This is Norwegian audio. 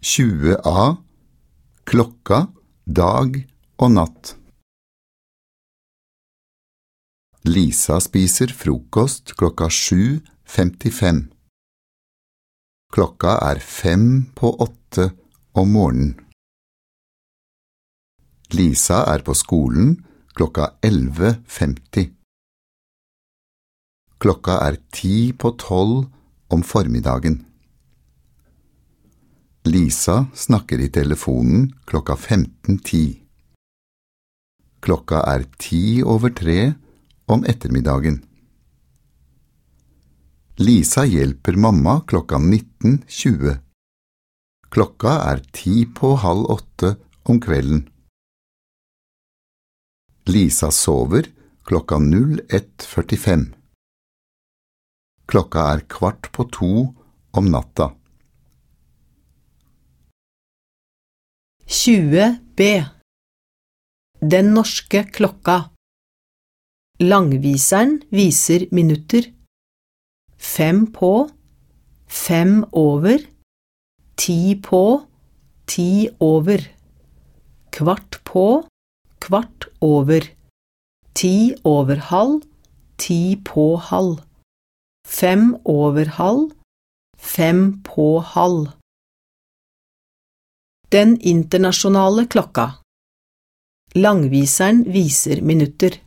20A, klokka, dag og natt. Lisa spiser frokost klokka 7:55. Klokka 7:55 om morgenen. Lisa på skolen klokka 11:50. Klokka 11:50 om formiddagen. Lisa snakker i telefonen klokka 15:10. Klokka 3:10 om ettermiddagen. Lisa hjelper mamma klokka 19:20. Klokka 7:50 om kvelden. Lisa sover klokka 01:45. Klokka 1:15 om natta. 20B. Den norske klokka. Langviseren viser minutter. 5 på, 5 over, 10 på, 10 over. Kvart på, kvart over. 10 over halv, 10 på halv. 5 over halv, 5 på halv. Den internasjonale klokka. Langviseren viser minutter.